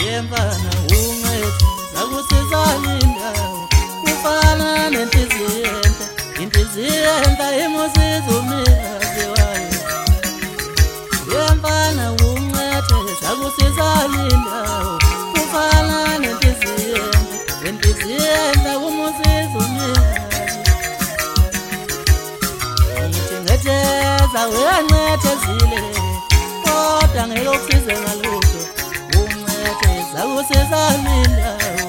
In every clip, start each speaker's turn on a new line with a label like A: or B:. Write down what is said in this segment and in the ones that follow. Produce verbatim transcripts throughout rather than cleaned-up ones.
A: yemfana unqethe zakusizana indawo ufana nenhliziyo enhle inhliziyo enhle imusiza umnikazi wayo yemfana unqethe zakusizana indawo ufana nenhliziyo enhle inhliziyo enhle imusiza umnikazi ngithengetheza uyancethezile kodwa ngeke ukusize ngalutho zakusizana indawo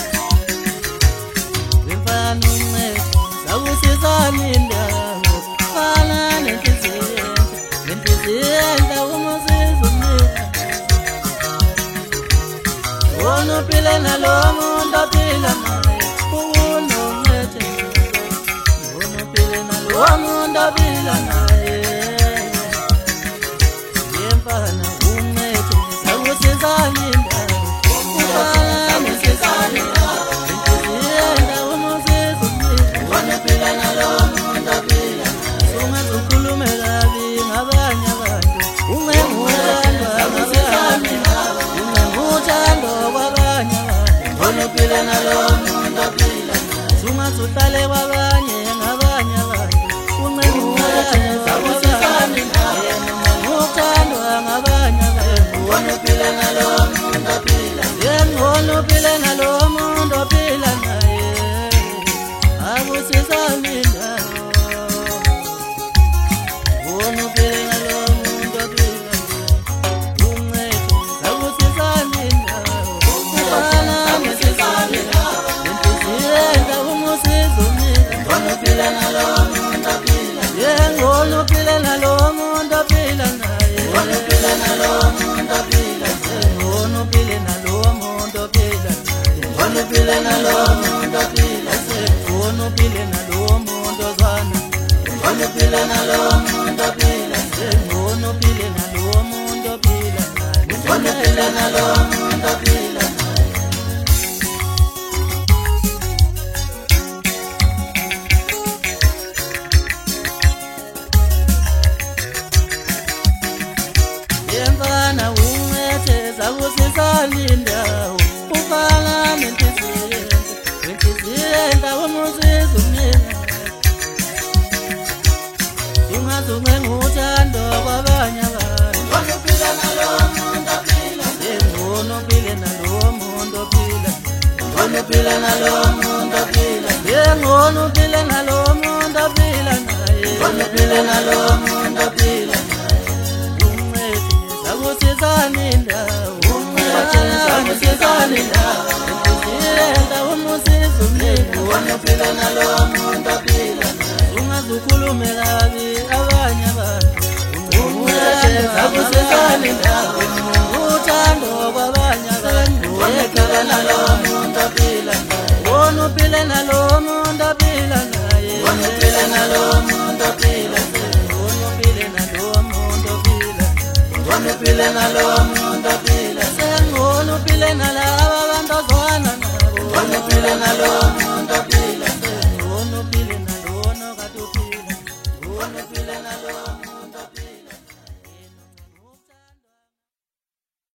A: yemfana unqethe zakusizana indawo fana nenhliziyo nenhliziyo enhle umusiza umnikazi wona uphile nalo muntu ophila naye unqethe wona uphile nalo muntu ophila naye yemfana unqethe zakusizana indawo Suhlale kwabanye ngabanye abantu unqengqulana zakusizana ngokuthandwa ngabanye abantu wona uphile nalo muntu ophila yengcono uphile nalo muntu ophila naye akusizana indawo wona uphile nalo muntu ophila unqethe zakusizana indawo ufana nesizana Ngono pila nalo muntu ophila yengcono uphile nalo muntu ophila naye ngono uphile nalo muntu ophila ngono uphile nalo muntu ophila ngono uphile nalo muntu ophila ngono uphile nalo muntu ozwana ngono uphile nalo muntu ophila ngono uphile nalo muntu ophila ngono uphile nalo muntu ophila yemfana unqethe zakusizana indawo ufana nenhliziyo nenhliziyo enhle umusiza umnikazi ungazuncenga uthando kwabanye abantu ngono uphile nalo muntu ophila ngono uphile nalo muntu ophila ngono uphile nalo muntu ophila ngono uphile nalo muntu ophila naye ngono uphile nalo muntu ophila zakusizana indawo zakusizana indawo inhliziyo umusiza umnikazi wona uphile nalo muntu ophila ungazukhulume kabi abanye abantu zakusizana indawo uthando kwabanye abantu wona uphile nalo muntu ophila wona uphile nalo muntu ophila naye wona uphile nalo muntu ophila wona uphile nalo muntu ophila ngono uphile nalo muntu ophila ngono uphile nalabo abantu ozwana nabo ngono uphile nalo